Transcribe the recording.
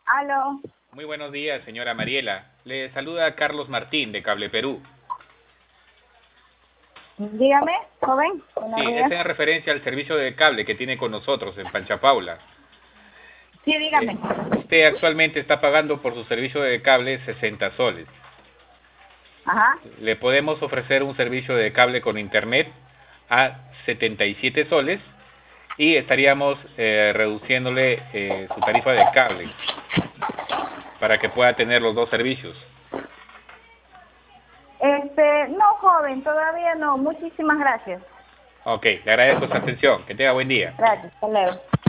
Aló, Muy buenos días, señora Mariela. Le saluda Carlos Martín, de Cable Perú. dígame, joven, Sí, buenos es días. en referencia al servicio de cable que tiene con nosotros en Panchapaula. Sí, dígame. Usted actualmente está pagando por su servicio de cable 60 soles. Ajá. Le podemos ofrecer un servicio de cable con internet a 77 soles y estaríamos reduciéndole su tarifa de cable para que pueda tener los dos servicios. No, joven, todavía no. Muchísimas gracias. Ok, le agradezco su atención. Que tenga buen día. Gracias, hasta luego.